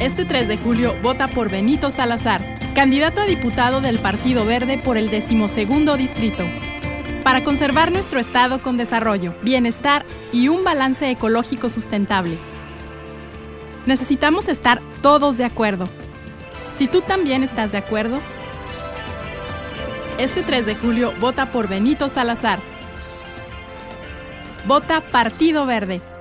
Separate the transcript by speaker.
Speaker 1: Este 3 de julio vota por Benito Salazar, candidato a diputado del Partido Verde por el 12º distrito. Para conservar nuestro estado con desarrollo, bienestar y un balance ecológico sustentable. Necesitamos estar todos de acuerdo. Si tú también estás de acuerdo, este 3 de julio vota por Benito Salazar. Vota Partido Verde.